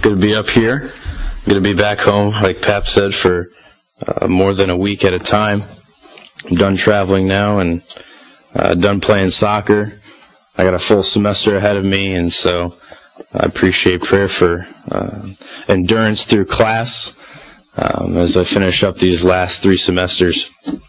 good to be up here. Good to be back home, like Pap said, for more than a week at a time. I'm done traveling now and done playing soccer. I got a full semester ahead of me, and so I appreciate prayer for endurance through class as I finish up these last 3 semesters.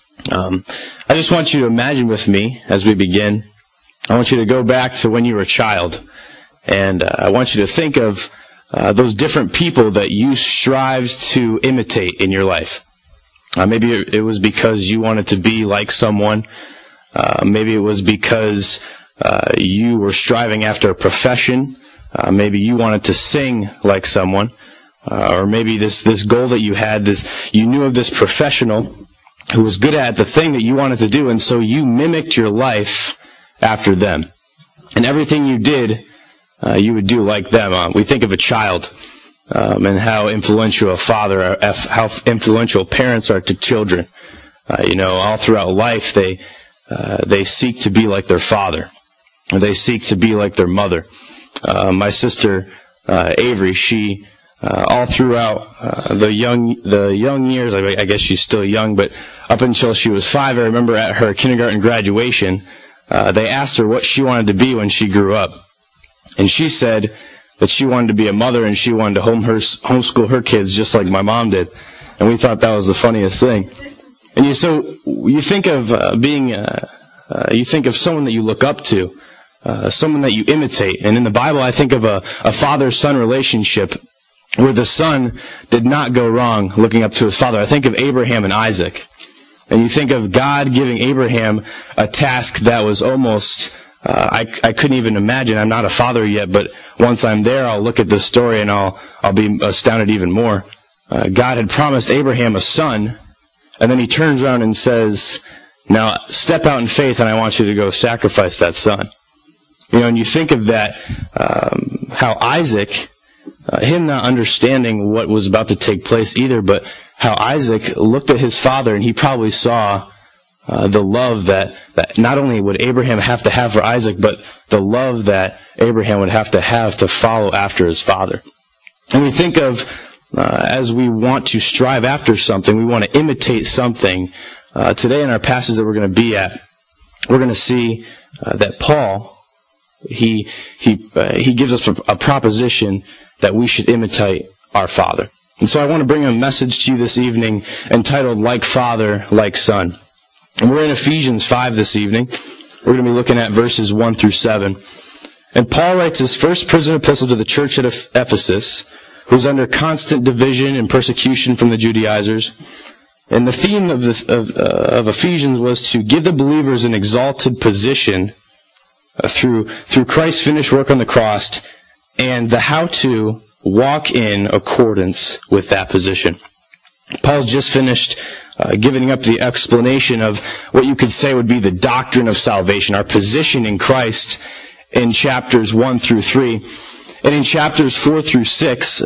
I just want you to imagine with me as we begin. I want you to go back to when you were a child, and I want you to think of those different people that you strived to imitate in your life. Maybe it was because you wanted to be like someone. Maybe it was because you were striving after a profession. Maybe you wanted to sing like someone. Or maybe this goal that you had, you knew of this professional who was good at the thing that you wanted to do, and so you mimicked your life after them. And everything you did, you would do like them. We think of a child and how influential a father, how influential parents are to children. All throughout life, they seek to be like their father, or they seek to be like their mother. My sister Avery, she all throughout the young years, I guess she's still young, but up until she was 5, I remember at her kindergarten graduation, they asked her what she wanted to be when she grew up. And she said that she wanted to be a mother and she wanted to homeschool her kids just like my mom did. And we thought that was the funniest thing. And you think of you think of someone that you look up to, someone that you imitate. And in the Bible, I think of a father-son relationship where the son did not go wrong looking up to his father. I think of Abraham and Isaac. And you think of God giving Abraham a task that was almost, I couldn't even imagine. I'm not a father yet, but once I'm there, I'll look at this story and I'll be astounded even more. God had promised Abraham a son, and then he turns around and says, now step out in faith and I want you to go sacrifice that son. And you think of that, how Isaac, him not understanding what was about to take place either, but how Isaac looked at his father and he probably saw the love that not only would Abraham have to have for Isaac, but the love that Abraham would have to follow after his father. And we think of, as we want to strive after something, we want to imitate something. Today in our passage that we're going to be at, we're going to see that Paul, he gives us a proposition that we should imitate our Father. And so I want to bring a message to you this evening entitled, Like Father, Like Son. And we're in Ephesians 5 this evening. We're going to be looking at verses 1 through 7. And Paul writes his first prison epistle to the church at Ephesus, who's under constant division and persecution from the Judaizers. And the theme of Ephesians was to give the believers an exalted position through Christ's finished work on the cross, and the how to walk in accordance with that position. Paul's just finished giving up the explanation of what you could say would be the doctrine of salvation, our position in Christ, in chapters 1 through 3. And in chapters 4 through 6,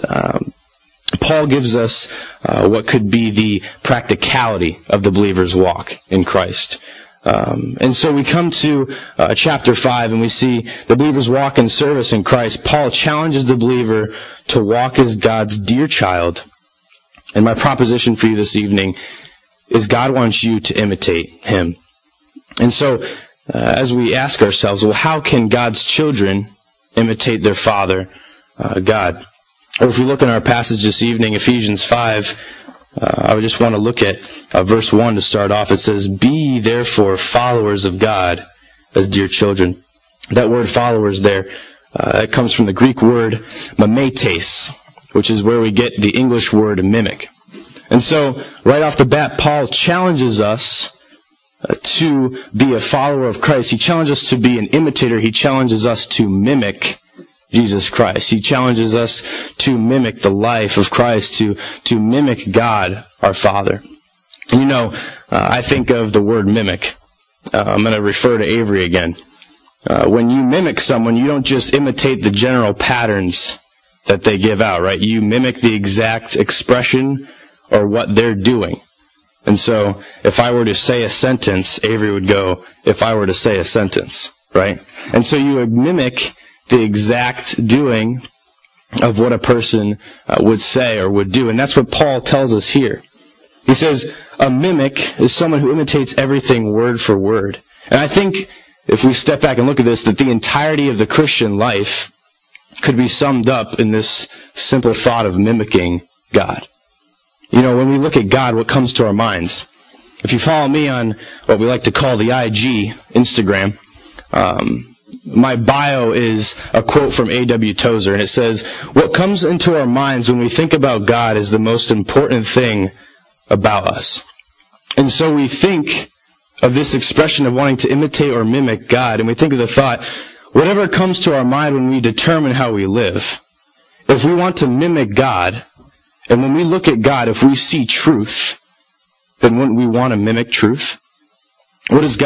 Paul gives us what could be the practicality of the believer's walk in Christ. And so we come to chapter 5 and we see the believer's walk in service in Christ. Paul challenges the believer to walk as God's dear child. And my proposition for you this evening is God wants you to imitate Him. And so as we ask ourselves, well, how can God's children imitate their Father, God? Or if we look in our passage this evening, Ephesians 5, I would just want to look at verse 1 to start off. It says, be therefore followers of God as dear children. That word followers there, it comes from the Greek word mimetes, which is where we get the English word mimic. And so, right off the bat, Paul challenges us to be a follower of Christ. He challenges us to be an imitator. He challenges us to mimic Jesus Christ. He challenges us to mimic the life of Christ, to mimic God, our Father. And I think of the word mimic. I'm going to refer to Avery again. When you mimic someone, you don't just imitate the general patterns that they give out, right? You mimic the exact expression or what they're doing. And so, if I were to say a sentence, Avery would go, if I were to say a sentence, right? And so you would mimic the exact doing of what a person would say or would do. And that's what Paul tells us here. He says, a mimic is someone who imitates everything word for word. And I think if we step back and look at this, that the entirety of the Christian life could be summed up in this simple thought of mimicking God. You know, when we look at God, what comes to our minds? If you follow me on what we like to call the IG, Instagram, my bio is a quote from A.W. Tozer, and it says, what comes into our minds when we think about God is the most important thing about us. And so we think of this expression of wanting to imitate or mimic God, and we think of the thought, whatever comes to our mind when we determine how we live, if we want to mimic God, and when we look at God, if we see truth, then wouldn't we want to mimic truth? What does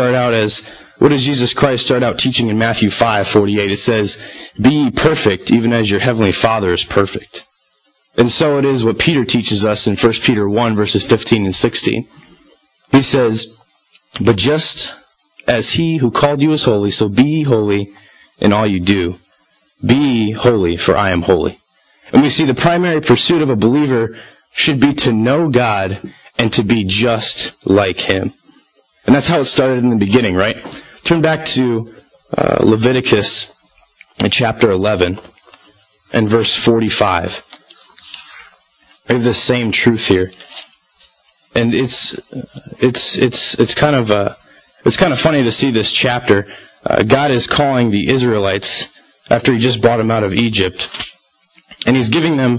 Jesus Christ start out teaching in Matthew 5:48? It says, be ye perfect, even as your heavenly Father is perfect. And so it is what Peter teaches us in 1 Peter 1, verses 15 and 16. He says, but just as he who called you is holy, so be ye holy in all you do. Be ye holy, for I am holy. And we see the primary pursuit of a believer should be to know God and to be just like him. And that's how it started in the beginning, right? Turn back to Leviticus in chapter 11 and verse 45. We have the same truth here. And it's kind of funny to see this chapter. God is calling the Israelites after he just brought them out of Egypt, and he's giving them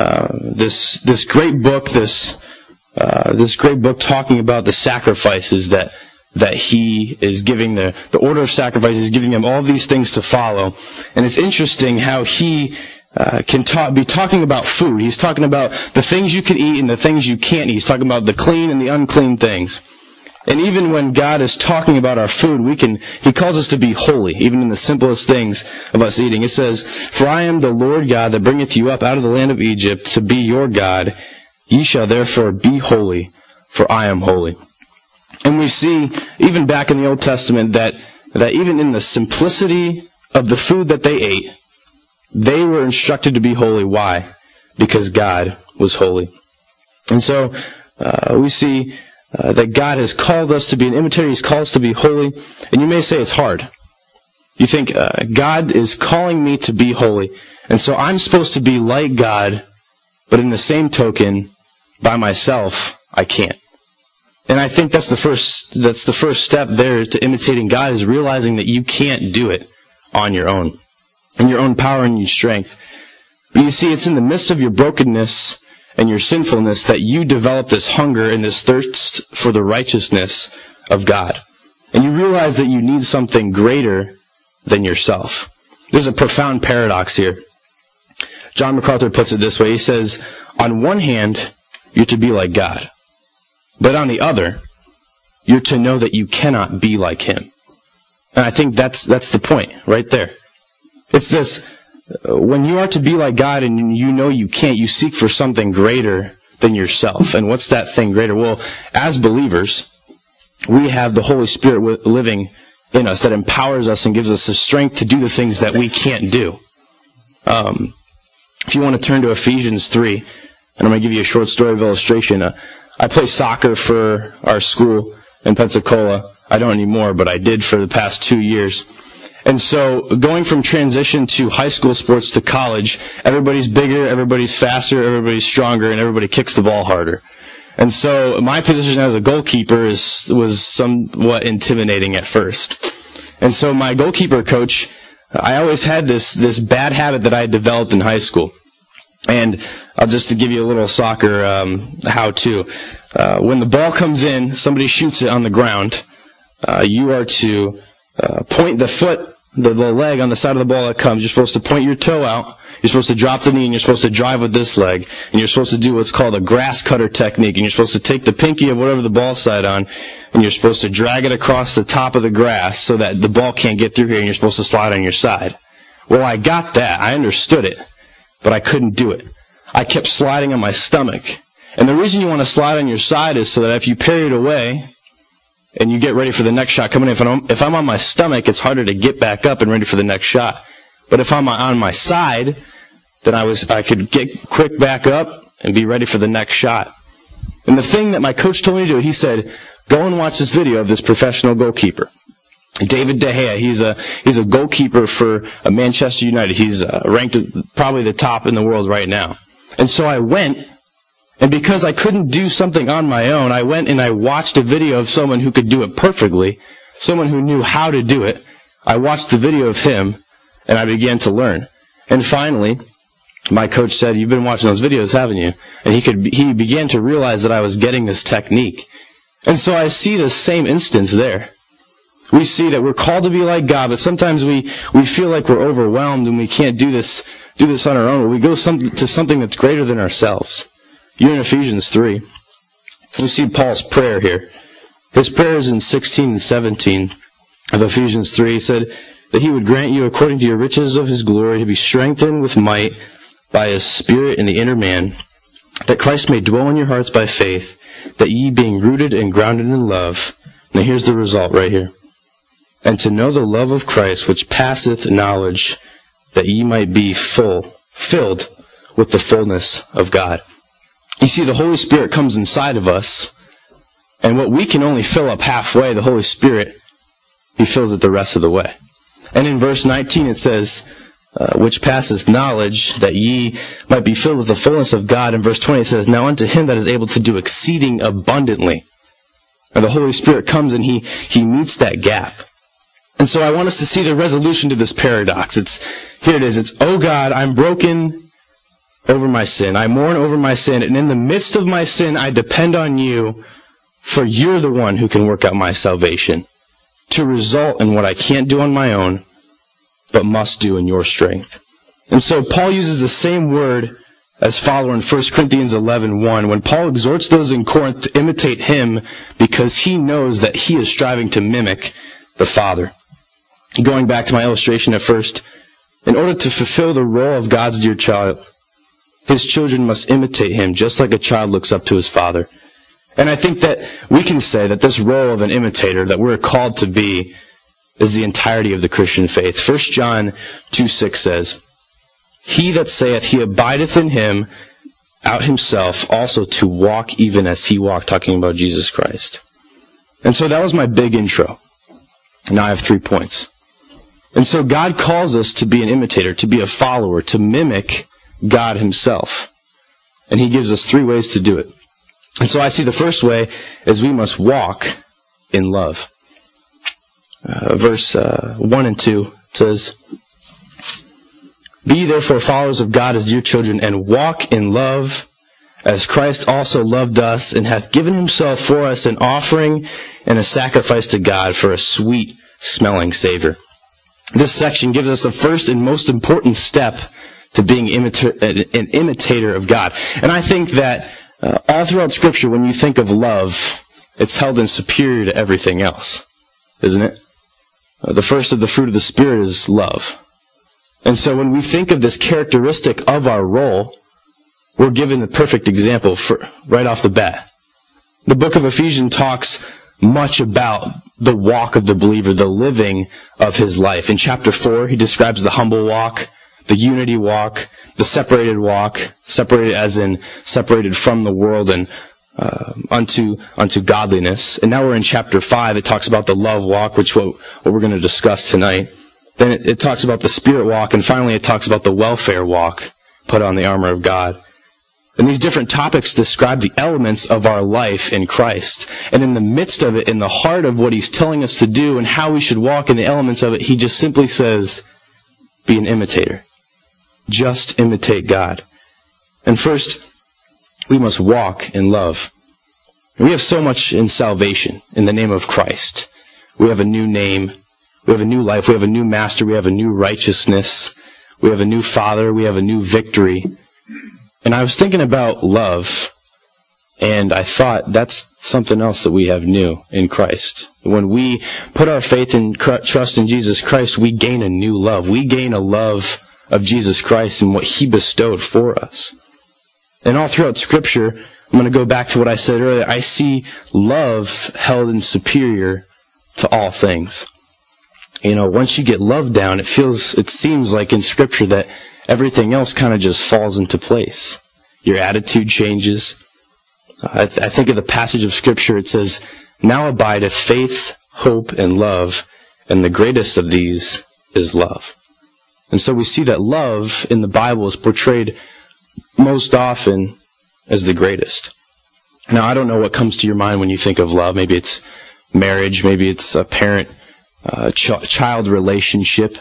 this great book, this great book talking about the sacrifices that he is giving, the order of sacrifices, he's giving them all these things to follow. And it's interesting how he can be talking about food. He's talking about the things you can eat and the things you can't eat. He's talking about the clean and the unclean things. And even when God is talking about our food, he calls us to be holy, even in the simplest things of us eating. It says, for I am the Lord God that bringeth you up out of the land of Egypt to be your God. Ye shall therefore be holy, for I am holy. And we see, even back in the Old Testament, that even in the simplicity of the food that they ate, they were instructed to be holy. Why? Because God was holy. And so we see that God has called us to be an imitator. He's called us to be holy. And you may say it's hard. You think, God is calling me to be holy. And so I'm supposed to be like God, but in the same token, by myself, I can't. And I think that's the first step there to imitating God, is realizing that you can't do it on your own, in your own power and your strength. But you see, it's in the midst of your brokenness and your sinfulness that you develop this hunger and this thirst for the righteousness of God. And you realize that you need something greater than yourself. There's a profound paradox here. John MacArthur puts it this way. He says, on one hand, you're to be like God. But on the other, you're to know that you cannot be like him. And I think that's the point right there. It's this, when you are to be like God and you know you can't, you seek for something greater than yourself. And what's that thing greater? Well, as believers, we have the Holy Spirit living in us that empowers us and gives us the strength to do the things that we can't do. If you want to turn to Ephesians 3, and I'm going to give you a short story of illustration. I play soccer for our school in Pensacola. I don't anymore, but I did for the past 2 years. And so going from transition to high school sports to college, everybody's bigger, everybody's faster, everybody's stronger, and everybody kicks the ball harder. And so my position as a goalkeeper was somewhat intimidating at first. And so my goalkeeper coach, I always had this bad habit that I had developed in high school. And just to give you a little soccer how-to. When the ball comes in, somebody shoots it on the ground, you are to point the foot, the leg on the side of the ball that comes. You're supposed to point your toe out. You're supposed to drop the knee, and you're supposed to drive with this leg. And you're supposed to do what's called a grass cutter technique. And you're supposed to take the pinky of whatever the ball's side on, and you're supposed to drag it across the top of the grass so that the ball can't get through here, and you're supposed to slide on your side. Well, I got that. I understood it, but I couldn't do it. I kept sliding on my stomach. And the reason you want to slide on your side is so that if you parry it away and you get ready for the next shot coming in, if I'm on my stomach, it's harder to get back up and ready for the next shot. But if I'm on my side, then I could get quick back up and be ready for the next shot. And the thing that my coach told me to do, he said, go and watch this video of this professional goalkeeper. David De Gea, he's a goalkeeper for Manchester United. He's ranked probably the top in the world right now. And so I went, and because I couldn't do something on my own, I went and I watched a video of someone who could do it perfectly, someone who knew how to do it. I watched the video of him, and I began to learn. And finally, my coach said, you've been watching those videos, haven't you? And he began to realize that I was getting this technique. And so I see the same instance there. We see that we're called to be like God, but sometimes we feel like we're overwhelmed and we can't do this on our own. We go to something that's greater than ourselves. You're in Ephesians 3. We see Paul's prayer here. His prayer is in 16 and 17 of Ephesians 3. He said that he would grant you, according to your riches of his glory, to be strengthened with might by his Spirit in the inner man, that Christ may dwell in your hearts by faith, that ye being rooted and grounded in love. Now here's the result right here. And to know the love of Christ, which passeth knowledge, that ye might be filled with the fullness of God. You see, the Holy Spirit comes inside of us, and what we can only fill up halfway, the Holy Spirit, he fills it the rest of the way. And in verse 19 it says, which passeth knowledge, that ye might be filled with the fullness of God. In verse 20 it says, now unto him that is able to do exceeding abundantly. And the Holy Spirit comes and he meets that gap. And so I want us to see the resolution to this paradox. Here it is. It's, oh God, I'm broken over my sin. I mourn over my sin. And in the midst of my sin, I depend on you, for you're the one who can work out my salvation to result in what I can't do on my own, but must do in your strength. And so Paul uses the same word as follower in 1 Corinthians 11:1, when Paul exhorts those in Corinth to imitate him because he knows that he is striving to mimic the Father. Going back to my illustration at first, in order to fulfill the role of God's dear child, his children must imitate him just like a child looks up to his father. And I think that we can say that this role of an imitator that we're called to be is the entirety of the Christian faith. 1 John 2:6 says, he that saith he abideth in him out himself also to walk even as he walked, talking about Jesus Christ. And so that was my big intro. Now I have 3 points. And so God calls us to be an imitator, to be a follower, to mimic God himself. And he gives us 3 ways to do it. And so I see the first way is we must walk in love. Verse 1 and 2 says, be ye therefore followers of God as dear children, and walk in love, as Christ also loved us, and hath given himself for us an offering and a sacrifice to God for a sweet-smelling savor. This section gives us the first and most important step to being an imitator of God. And I think that all throughout Scripture, when you think of love, it's held in superior to everything else, isn't it? The first of the fruit of the Spirit is love. And so when we think of this characteristic of our role, we're given the perfect example right off the bat. The book of Ephesians talks much about the walk of the believer, the living of his life. In chapter 4, he describes the humble walk, the unity walk, the separated walk, separated as in separated from the world and unto godliness. And now we're in chapter 5. It talks about the love walk, which what we're going to discuss tonight. Then it talks about the spirit walk, and finally it talks about the welfare walk, put on the armor of God. And these different topics describe the elements of our life in Christ. And in the midst of it, in the heart of what he's telling us to do and how we should walk in the elements of it, he just simply says, be an imitator. Just imitate God. And first, we must walk in love. And we have so much in salvation in the name of Christ. We have a new name. We have a new life. We have a new master. We have a new righteousness. We have a new Father. We have a new victory. And I was thinking about love, and I thought that's something else that we have new in Christ. When we put our faith and trust in Jesus Christ, we gain a new love. We gain a love of Jesus Christ and what he bestowed for us. And all throughout Scripture, I'm going to go back to what I said earlier. I see love held in superior to all things. You know, once you get love down, it seems like in Scripture that everything else kind of just falls into place. Your attitude changes. I think of the passage of Scripture, it says, "Now abideth faith, hope, and love, and the greatest of these is love." And so we see that love in the Bible is portrayed most often as the greatest. Now, I don't know what comes to your mind when you think of love. Maybe it's marriage, maybe it's a parent-child relationship,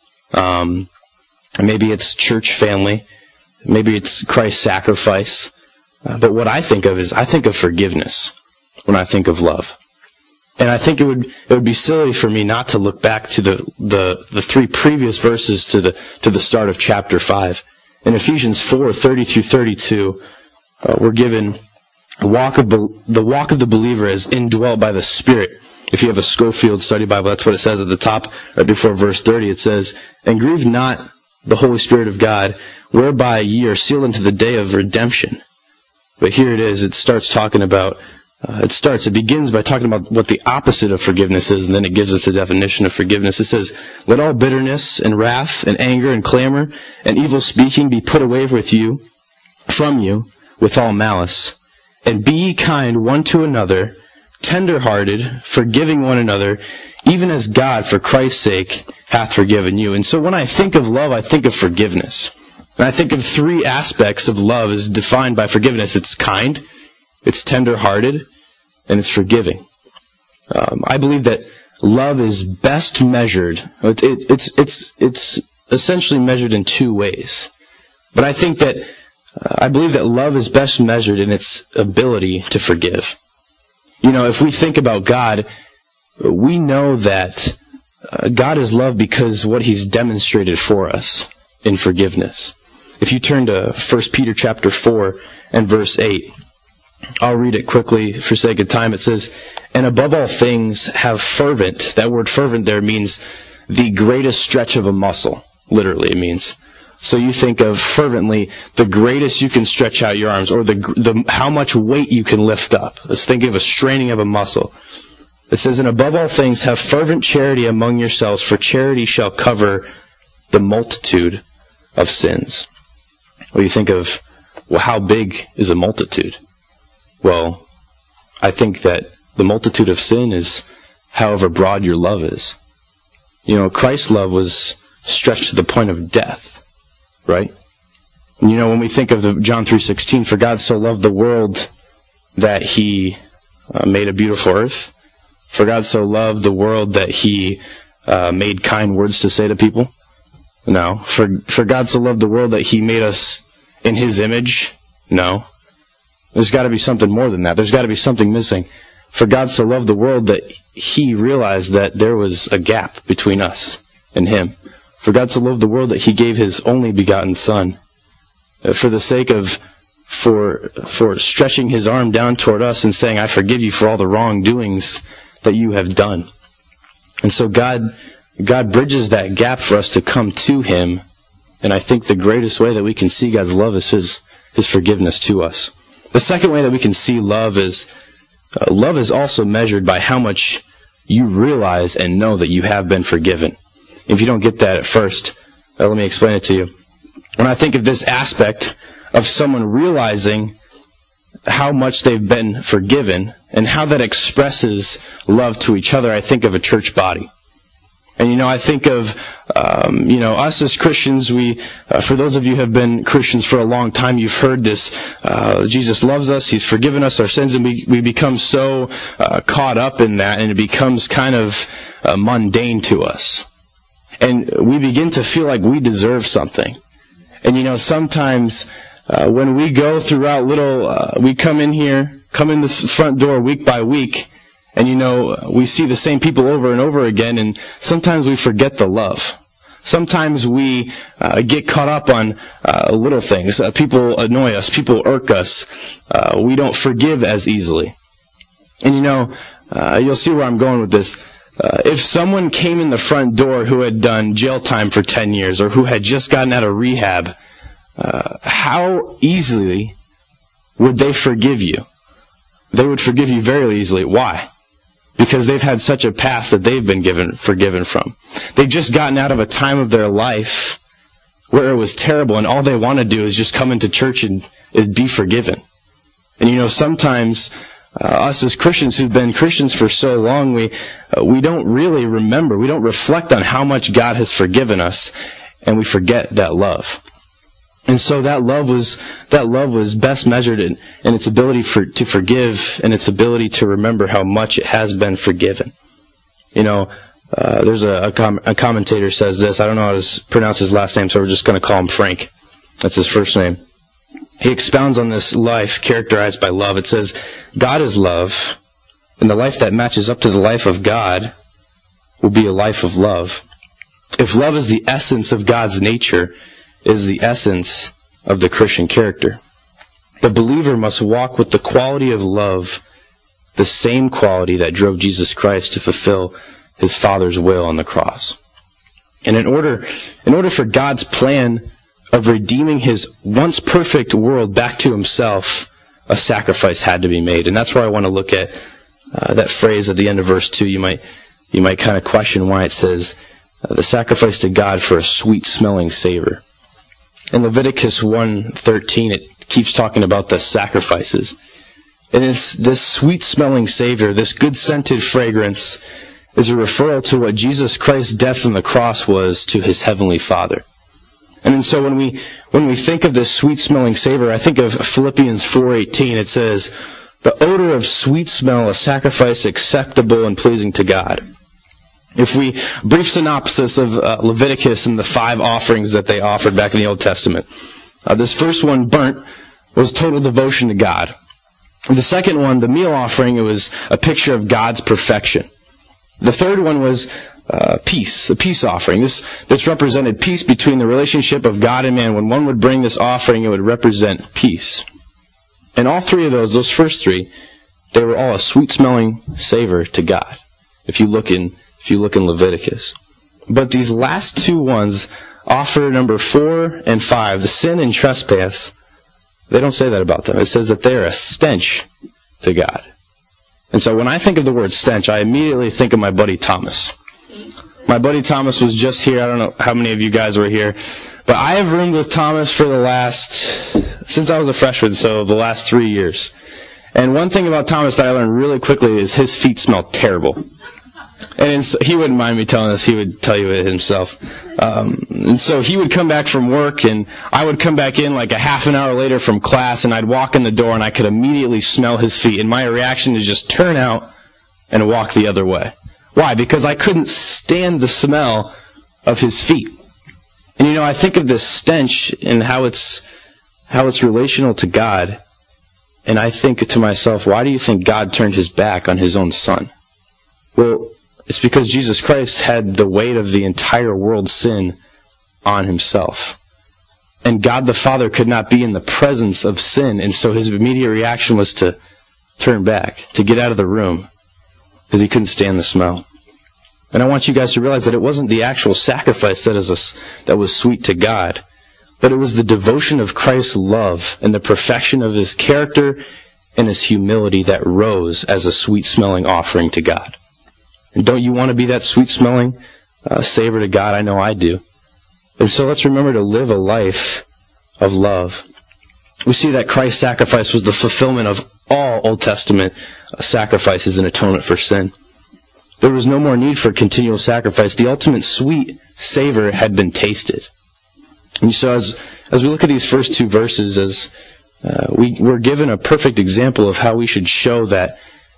maybe it's church family, maybe it's Christ's sacrifice. But what I think of is, I think of forgiveness when I think of love. And I think it would be silly for me not to look back to the three previous verses to the start of chapter 5. In Ephesians 4:30 through 32, we're given the walk of the believer as indwelt by the Spirit. If you have a Schofield Study Bible, that's what it says at the top, right before verse 30. It says, "And grieve not the Holy Spirit of God, whereby ye are sealed unto the day of redemption." But here it is, it begins by talking about what the opposite of forgiveness is, and then it gives us the definition of forgiveness. It says, "Let all bitterness and wrath and anger and clamor and evil speaking be put away from you with all malice. And be ye kind one to another, tender-hearted, forgiving one another, even as God for Christ's sake hath forgiven you." And so when I think of love, I think of forgiveness. And I think of three aspects of love as defined by forgiveness. It's kind, it's tender-hearted, and it's forgiving. I believe that love is best measured. It's essentially measured in two ways. But I believe that love is best measured in its ability to forgive. You know, if we think about God, we know that God is love because what He's demonstrated for us in forgiveness. If you turn to 1 Peter chapter 4 and verse 8, I'll read it quickly for sake of time. It says, "And above all things have fervent," that word fervent there means the greatest stretch of a muscle. Literally it means. So you think of fervently, the greatest you can stretch out your arms, or the how much weight you can lift up. Let's think of a straining of a muscle. It says, "And above all things have fervent charity among yourselves, for charity shall cover the multitude of sins." Well, you think of, well, how big is a multitude? Well, I think that the multitude of sin is however broad your love is. You know, Christ's love was stretched to the point of death, right? And you know, when we think of John 3:16, "For God so loved the world that He made a beautiful earth. For God so loved the world that He made kind words to say to people." No. For God so loved the world that He made us in His image. No. There's got to be something more than that. There's got to be something missing. For God so loved the world that He realized that there was a gap between us and Him. For God so loved the world that He gave His only begotten Son. For the sake of, for stretching His arm down toward us and saying, "I forgive you for all the wrongdoings that you have done." And so God bridges that gap for us to come to Him. And I think the greatest way that we can see God's love is His forgiveness to us. The second way that we can see love is also measured by how much you realize and know that you have been forgiven. If you don't get that at first, let me explain it to you. When I think of this aspect of someone realizing how much they've been forgiven and how that expresses love to each other, I think of a church body. And, you know, I think of, us as Christians, for those of you who have been Christians for a long time, you've heard this, Jesus loves us, He's forgiven us our sins, and we become so caught up in that, and it becomes kind of mundane to us. And we begin to feel like we deserve something. And, you know, sometimes when we go throughout we come in this front door week by week, and, you know, we see the same people over and over again, and sometimes we forget the love. Sometimes we get caught up on little things. People annoy us. People irk us. We don't forgive as easily. And, you know, you'll see where I'm going with this. If someone came in the front door who had done jail time for 10 years or who had just gotten out of rehab, how easily would they forgive you? They would forgive you very easily. Why? Because they've had such a past that they've been forgiven from. They've just gotten out of a time of their life where it was terrible, and all they want to do is just come into church and be forgiven. And sometimes us as Christians who've been Christians for so long, we don't really remember, we don't reflect on how much God has forgiven us, and we forget that love. And so that love was best measured in its ability to forgive and its ability to remember how much it has been forgiven. There's a commentator says this. I don't know how to pronounce his last name, so we're just going to call him Frank. That's his first name. He expounds on this life characterized by love. It says, God is love, and the life that matches up to the life of God will be a life of love. If love is the essence of God's nature, it is the essence of the Christian character. The believer must walk with the quality of love, the same quality that drove Jesus Christ to fulfill his Father's will on the cross. And in order for God's plan of redeeming his once perfect world back to himself, a sacrifice had to be made. And that's where I want to look at that phrase at the end of verse 2. You might kind of question why it says, the sacrifice to God for a sweet-smelling savor. In Leviticus 1:13, it keeps talking about the sacrifices. And this sweet-smelling savor, this good-scented fragrance, is a referral to what Jesus Christ's death on the cross was to his heavenly Father. And so when we think of this sweet-smelling savor, I think of Philippians 4:18. It says, the odor of sweet smell, a sacrifice acceptable and pleasing to God. If we brief synopsis of Leviticus and the 5 offerings that they offered back in the Old Testament. This first one, burnt, was total devotion to God. The second one, the meal offering, it was a picture of God's perfection. The third one was peace, the peace offering. This represented peace between the relationship of God and man. When one would bring this offering, it would represent peace. And all 3 of those first 3, they were all a sweet-smelling savor to God. If you look in Leviticus. But these last 2 ones, offer number 4 and 5, the sin and trespass, they don't say that about them. It says that they're a stench to God. And so when I think of the word stench, I immediately think of my buddy Thomas. My buddy Thomas was just here. I don't know how many of you guys were here. But I have roomed with Thomas for since I was a freshman, so the last 3 years. And one thing about Thomas that I learned really quickly is his feet smell terrible. And he wouldn't mind me telling us, he would tell you it himself. And so he would come back from work, and I would come back in like a half an hour later from class, and I'd walk in the door, and I could immediately smell his feet. And my reaction is just turn out and walk the other way. Why? Because I couldn't stand the smell of his feet. And I think of this stench and how it's relational to God, and I think to myself, why do you think God turned his back on his own son? Well, it's because Jesus Christ had the weight of the entire world's sin on himself. And God the Father could not be in the presence of sin, and so his immediate reaction was to turn back, to get out of the room, because he couldn't stand the smell. And I want you guys to realize that it wasn't the actual sacrifice that was sweet to God, but it was the devotion of Christ's love and the perfection of his character and his humility that rose as a sweet-smelling offering to God. And don't you want to be that sweet-smelling savor to God? I know I do. And so let's remember to live a life of love. We see that Christ's sacrifice was the fulfillment of all Old Testament sacrifices and atonement for sin. There was no more need for continual sacrifice. The ultimate sweet savor had been tasted. And so as we look at these first 2 verses, we're given a perfect example of how we should show that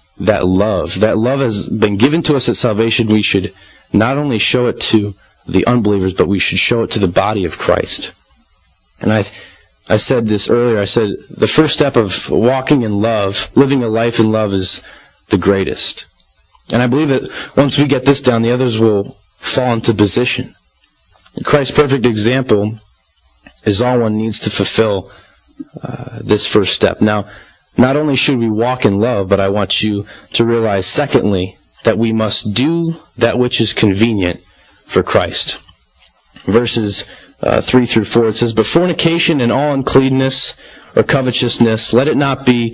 love. That love has been given to us at salvation. We should not only show it to the unbelievers, but we should show it to the body of Christ. And I said this earlier. I said the first step of walking in love, living a life in love, is the greatest. And I believe that once we get this down, the others will fall into position. And Christ's perfect example is all one needs to fulfill this first step. Now, not only should we walk in love, but I want you to realize, secondly, that we must do that which is convenient for Christ. Verses 3 through 4, it says, "But fornication and all uncleanness or covetousness, let it not be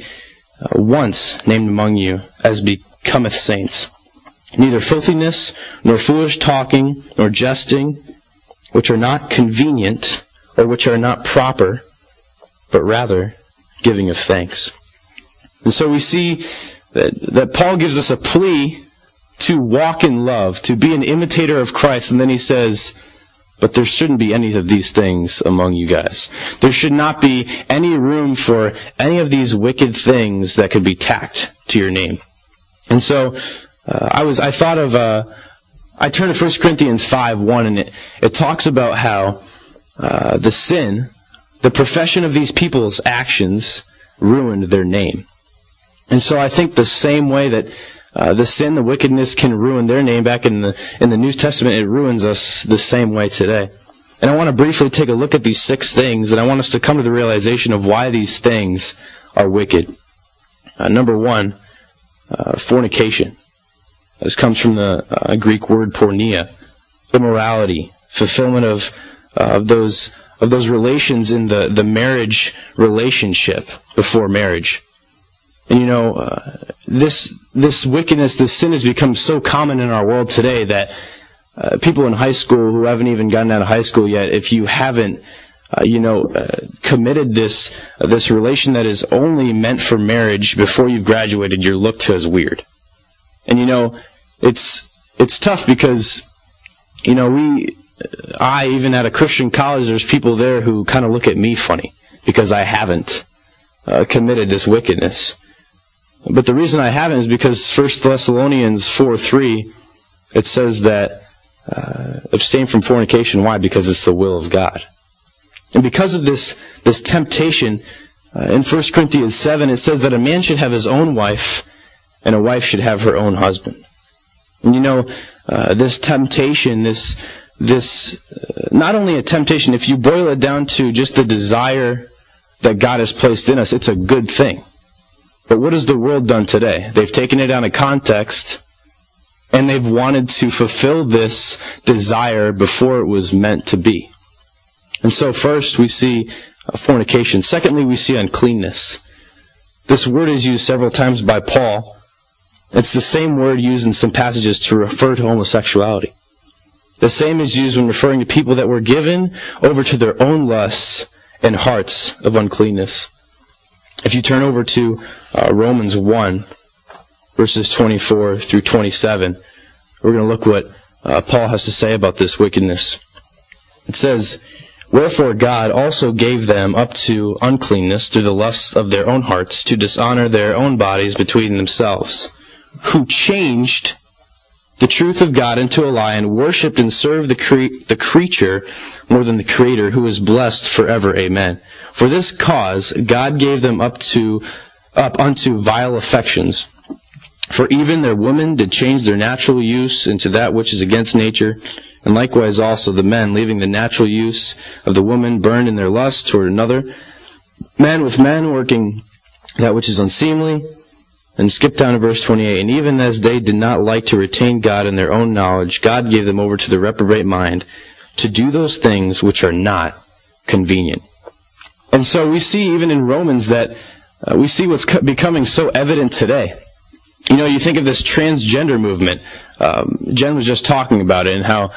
once named among you, as becometh saints. Neither filthiness, nor foolish talking, nor jesting, which are not convenient, or which are not proper, but rather giving of thanks. And so we see that Paul gives us a plea to walk in love, to be an imitator of Christ, and then he says, but there shouldn't be any of these things among you guys. There should not be any room for any of these wicked things that could be tacked to your name. And so I turned to 1 Corinthians 5:1, and it talks about how the sin, the profession of these people's actions ruined their name. And so I think the same way that the sin, the wickedness can ruin their name back in the New Testament, it ruins us the same way today. And I want to briefly take a look at these 6 things, and I want us to come to the realization of why these things are wicked. Number 1, fornication. This comes from the Greek word porneia, immorality, fulfillment of those relations in the marriage relationship before marriage. And this wickedness, this sin has become so common in our world today that people in high school who haven't even gotten out of high school yet, if you haven't, committed this relation that is only meant for marriage before you've graduated, you're looked to as weird. And it's tough because, even at a Christian college, there's people there who kind of look at me funny because I haven't committed this wickedness. But the reason I haven't is because 1 Thessalonians 4:3, it says that abstain from fornication. Why? Because it's the will of God. And because of this temptation, in 1 Corinthians 7, it says that a man should have his own wife, and a wife should have her own husband. And this temptation, this not only a temptation, if you boil it down to just the desire that God has placed in us, it's a good thing. But what has the world done today? They've taken it out of context, and they've wanted to fulfill this desire before it was meant to be. And so first we see fornication. Secondly, we see uncleanness. This word is used several times by Paul. It's the same word used in some passages to refer to homosexuality. The same is used when referring to people that were given over to their own lusts and hearts of uncleanness. If you turn over to Romans 1, verses 24 through 27, we're going to look what Paul has to say about this wickedness. It says, "Wherefore God also gave them up to uncleanness through the lusts of their own hearts, to dishonor their own bodies between themselves, who changed the truth of God into a lie, and worshipped and served the creature more than the Creator, who is blessed forever. Amen. For this cause God gave them up unto vile affections. For even their women did change their natural use into that which is against nature, and likewise also the men, leaving the natural use of the woman, burned in their lust toward another. Men with men, working that which is unseemly." And skip down to verse 28. "And even as they did not like to retain God in their own knowledge, God gave them over to the reprobate mind, to do those things which are not convenient." And so we see even in Romans that we see what's becoming so evident today. You think of this transgender movement. Jen was just talking about it, and how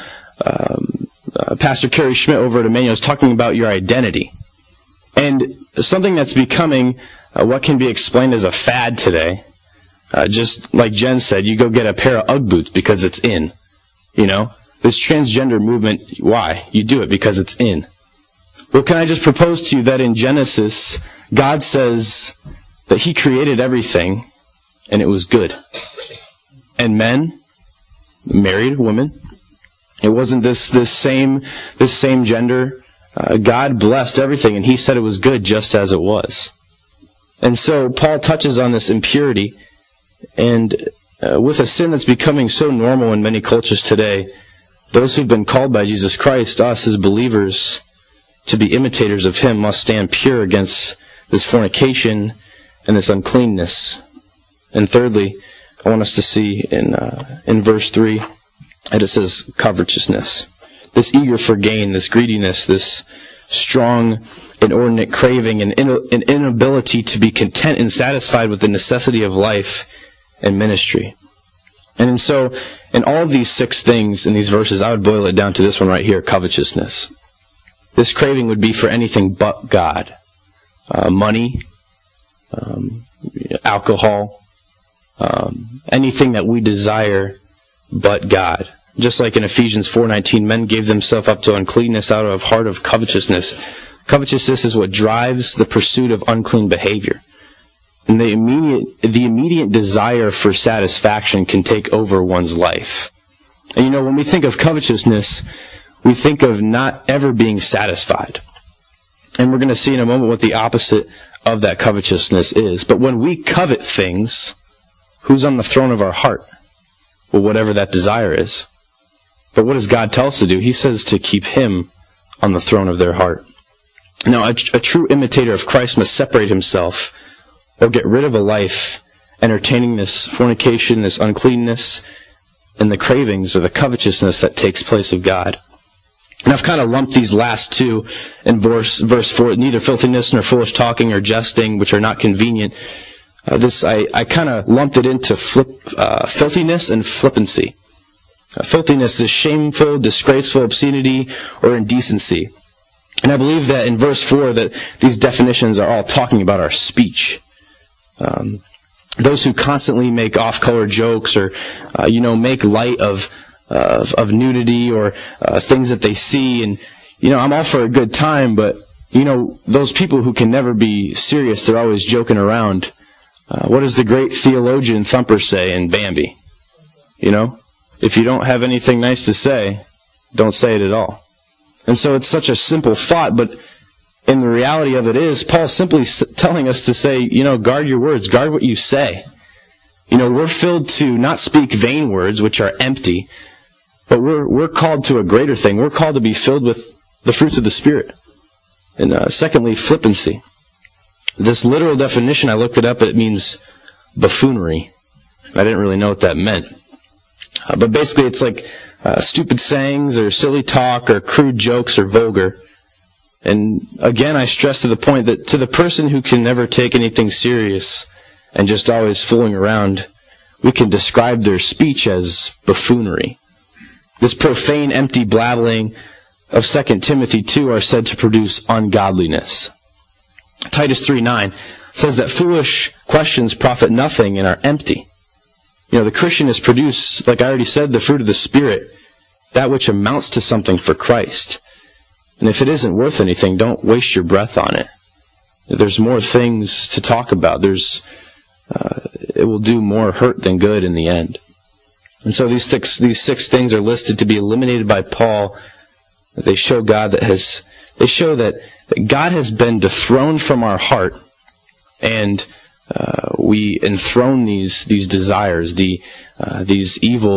Pastor Kerry Schmidt over at Emmanuel is talking about your identity. And something that's becoming what can be explained as a fad today, just like Jen said, you go get a pair of Ugg boots because it's in. This transgender movement, why? You do it because it's in. Well, can I just propose to you that in Genesis, God says that He created everything, and it was good. And men married women. It wasn't this same gender. God blessed everything, and He said it was good just as it was. And so Paul touches on this impurity, and with a sin that's becoming so normal in many cultures today, those who've been called by Jesus Christ, us as believers, to be imitators of Him, must stand pure against this fornication and this uncleanness. And thirdly, I want us to see in verse 3 that it says covetousness. This eager for gain, this greediness, this strong, inordinate craving, and an inability to be content and satisfied with the necessity of life and ministry. And so, in all of these 6 things in these verses, I would boil it down to this one right here, covetousness. this craving would be for anything but God. Money, alcohol, anything that we desire but God. Just like in Ephesians 4:19, men gave themselves up to uncleanness out of a heart of covetousness. Covetousness is what drives the pursuit of unclean behavior. And the immediate desire for satisfaction can take over one's life. And when we think of covetousness, we think of not ever being satisfied. And we're going to see in a moment what the opposite of that covetousness is. But when we covet things, who's on the throne of our heart? Well, whatever that desire is. But what does God tell us to do? He says to keep Him on the throne of their heart. Now, a true imitator of Christ must separate himself or get rid of a life entertaining this fornication, this uncleanness, and the cravings or the covetousness that takes place of God. And I've kind of lumped these last two in verse 4, neither filthiness nor foolish talking or jesting, which are not convenient. I kind of lumped it into filthiness and flippancy. Filthiness is shameful, disgraceful, obscenity, or indecency. And I believe that in verse 4 that these definitions are all talking about our speech. Those who constantly make off-color jokes or, make light of nudity or things that they see. And, I'm all for a good time, but, those people who can never be serious, they're always joking around. What does the great theologian Thumper say in Bambi? If you don't have anything nice to say, don't say it at all. And so it's such a simple thought, but in the reality of it is, Paul's simply telling us to say, guard your words, guard what you say. We're filled to not speak vain words, which are empty, but we're called to a greater thing. We're called to be filled with the fruits of the Spirit. And secondly, flippancy. This literal definition, I looked it up, it means buffoonery. I didn't really know what that meant. But basically it's like stupid sayings or silly talk or crude jokes or vulgar. And again, I stress to the point that to the person who can never take anything serious and just always fooling around, we can describe their speech as buffoonery. This profane, empty blabbling of 2 Timothy 2 are said to produce ungodliness. Titus 3:9 says that foolish questions profit nothing and are empty. The Christian is produced, like I already said, the fruit of the Spirit, that which amounts to something for Christ. And if it isn't worth anything, don't waste your breath on it. There's more things to talk about. It will do more hurt than good in the end. And so these six things are listed to be eliminated by Paul. They show God that God has been dethroned from our heart, and we enthrone these desires, these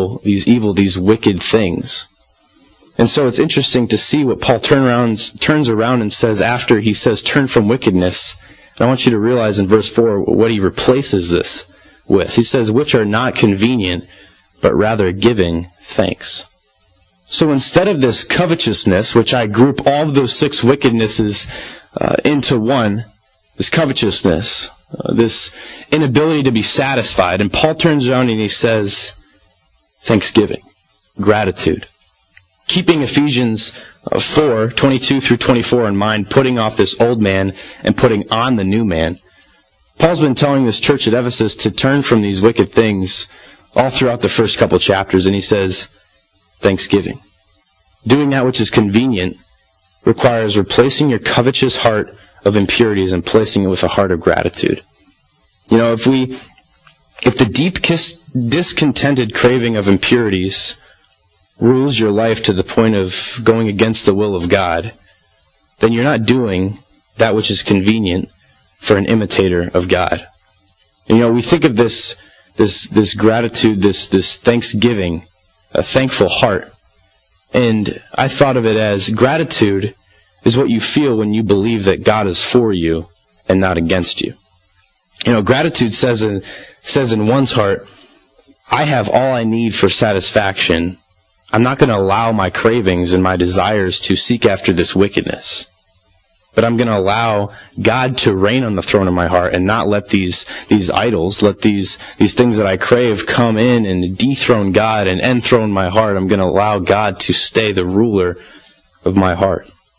wicked things. And so it's interesting to see what Paul turns around and says after he says, turn from wickedness. And I want you to realize in verse 4 what he replaces this with. He says, which are not convenient, but rather giving thanks. So instead of this covetousness, which I group all of those 6 wickednesses into one, this covetousness, this inability to be satisfied, and Paul turns around and he says, thanksgiving, gratitude. Keeping Ephesians 4:22 through 24 in mind, putting off this old man and putting on the new man. Paul's been telling this church at Ephesus to turn from these wicked things all throughout the first couple chapters, and he says, thanksgiving. Doing that which is convenient requires replacing your covetous heart of impurities and placing it with a heart of gratitude. If the deep discontented craving of impurities rules your life to the point of going against the will of God, then you're not doing that which is convenient for an imitator of God. We think of this gratitude, this thanksgiving, a thankful heart. And I thought of it as gratitude is what you feel when you believe that God is for you and not against you. Gratitude says in one's heart, I have all I need for satisfaction. I'm not going to allow my cravings and my desires to seek after this wickedness. But I'm going to allow God to reign on the throne of my heart and not let these idols, let these things that I crave come in and dethrone God and enthrone my heart. I'm going to allow God to stay the ruler of my heart.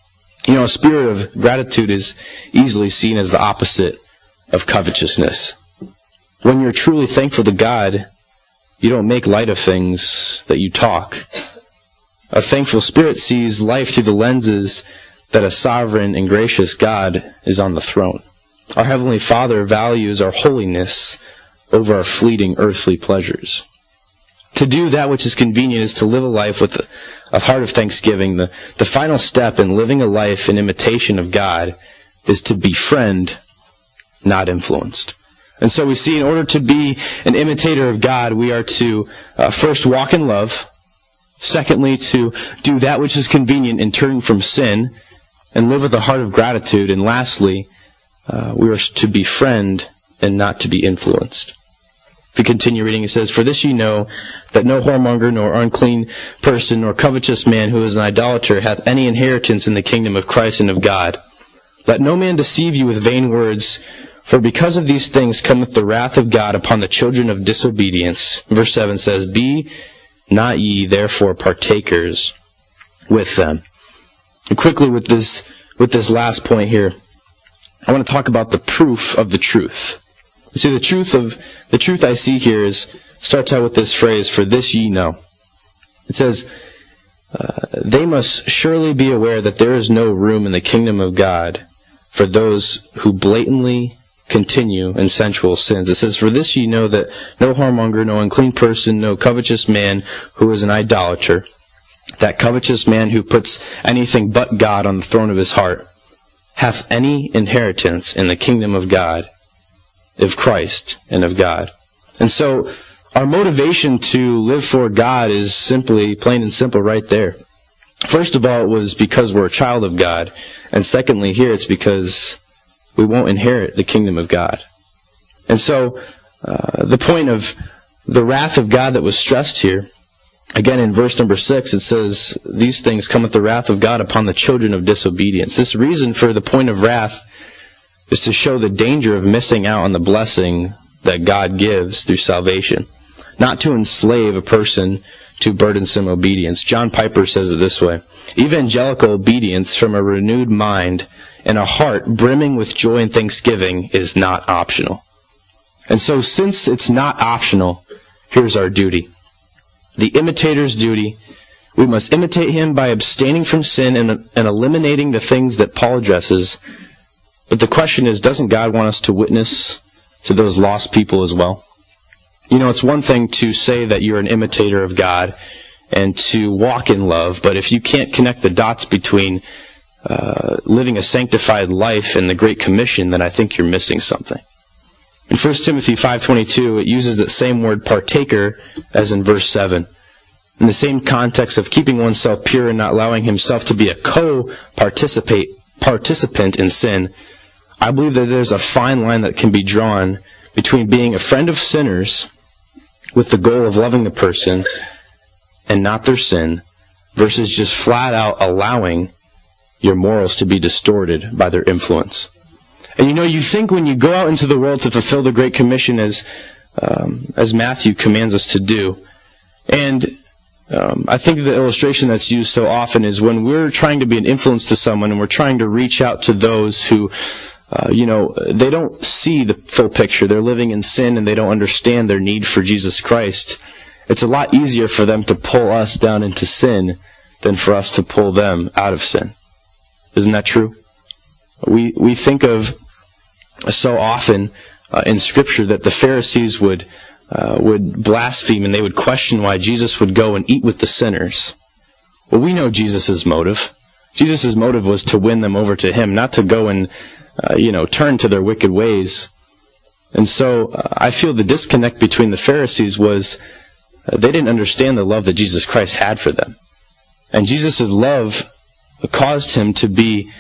A spirit of gratitude is easily seen as the opposite of covetousness. When you're truly thankful to God, you don't make light of things that you talk. A thankful spirit sees life through the lenses that a sovereign and gracious God is on the throne. Our Heavenly Father values our holiness over our fleeting earthly pleasures. To do that which is convenient is to live a life with a heart of thanksgiving. The final step in living a life in imitation of God is to befriend, not influenced. And so we see in order to be an imitator of God, we are to first walk in love. Secondly, to do that which is convenient in turning from sin and live with a heart of gratitude. And lastly, we are to befriend and not to be influenced. If we continue reading, it says, "For this ye know, that no whoremonger, nor unclean person, nor covetous man who is an idolater hath any inheritance in the kingdom of Christ and of God. Let no man deceive you with vain words, for because of these things cometh the wrath of God upon the children of disobedience." Verse 7 says, "Be not ye therefore partakers with them." And quickly with this last point here, I want to talk about the proof of the truth. You see, the truth I see here starts out with this phrase, "For this ye know." It says, they must surely be aware that there is no room in the kingdom of God for those who blatantly continue in sensual sins. It says, "For this ye know, that no whoremonger, no unclean person, no covetous man who is an idolater," that covetous man who puts anything but God on the throne of his heart, "hath any inheritance in the kingdom of God, of Christ and of God." And so our motivation to live for God is simply, plain and simple, right there. First of all, it was because we're a child of God. And secondly, here it's because we won't inherit the kingdom of God. And so the point of the wrath of God that was stressed here, again in verse number 6, it says, "These things cometh the wrath of God upon the children of disobedience." This reason for the point of wrath is to show the danger of missing out on the blessing that God gives through salvation, not to enslave a person to burdensome obedience. John Piper says it this way: "Evangelical obedience from a renewed mind and a heart brimming with joy and thanksgiving is not optional." And so since it's not optional, here's our duty. The imitator's duty. We must imitate him by abstaining from sin and eliminating the things that Paul addresses. But the question is, doesn't God want us to witness to those lost people as well? It's one thing to say that you're an imitator of God and to walk in love, but if you can't connect the dots between living a sanctified life and the Great Commission, then I think you're missing something. In 1 Timothy 5:22, it uses that same word partaker as in verse 7. In the same context of keeping oneself pure and not allowing himself to be a participant in sin, I believe that there's a fine line that can be drawn between being a friend of sinners with the goal of loving the person and not their sin, versus just flat out allowing your morals to be distorted by their influence. And you think when you go out into the world to fulfill the Great Commission as Matthew commands us to do, and I think the illustration that's used so often is when we're trying to be an influence to someone and we're trying to reach out to those who they don't see the full picture. They're living in sin and they don't understand their need for Jesus Christ. It's a lot easier for them to pull us down into sin than for us to pull them out of sin. Isn't that true? We think of so often in Scripture that the Pharisees would blaspheme and they would question why Jesus would go and eat with the sinners. Well, we know Jesus' motive. Jesus' motive was to win them over to him, not to go and turn to their wicked ways. And so I feel the disconnect between the Pharisees was they didn't understand the love that Jesus Christ had for them. And Jesus' love caused him to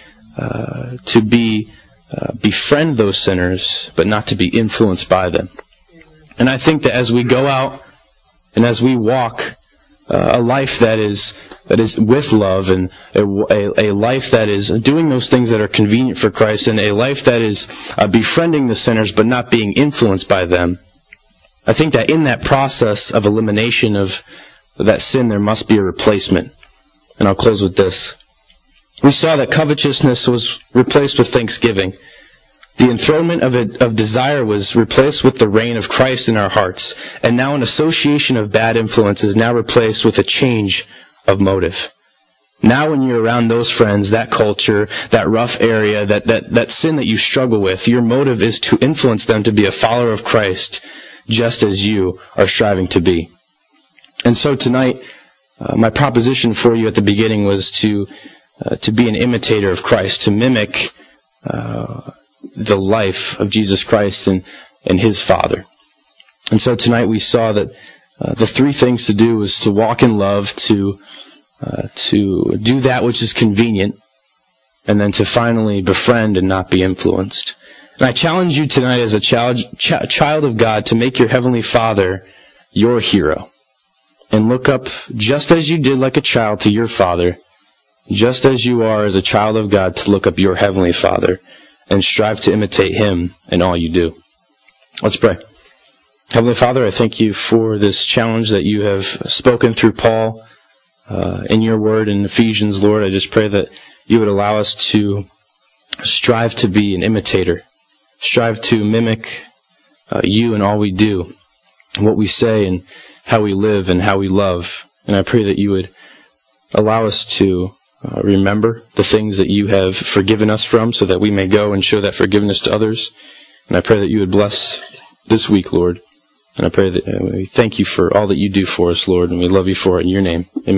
befriend those sinners, but not to be influenced by them. And I think that as we go out and as we walk a life that is with love, and a life that is doing those things that are convenient for Christ, and a life that is befriending the sinners but not being influenced by them, I think that in that process of elimination of that sin, there must be a replacement. And I'll close with this. We saw that covetousness was replaced with thanksgiving. The enthronement of desire was replaced with the reign of Christ in our hearts. And now an association of bad influence is now replaced with a change of motive. Now when you're around those friends, that culture, that rough area, that sin that you struggle with, your motive is to influence them to be a follower of Christ, just as you are striving to be. And so tonight, my proposition for you at the beginning was to be an imitator of Christ, to mimic the life of Jesus Christ and His Father. And so tonight we saw that the three things to do was to walk in love, to do that which is convenient, and then to finally befriend and not be influenced. And I challenge you tonight as a child of God to make your Heavenly Father your hero. And look up, just as you did like a child to your Father, just as you are as a child of God, to look up your Heavenly Father and strive to imitate Him in all you do. Let's pray. Heavenly Father, I thank you for this challenge that you have spoken through Paul in your word in Ephesians, Lord. I just pray that you would allow us to strive to be an imitator, strive to mimic you in all we do, what we say and how we live and how we love. And I pray that you would allow us to remember the things that you have forgiven us from, so that we may go and show that forgiveness to others. And I pray that you would bless this week, Lord. And I pray that we thank you for all that you do for us, Lord, and we love you for it in your name. Amen.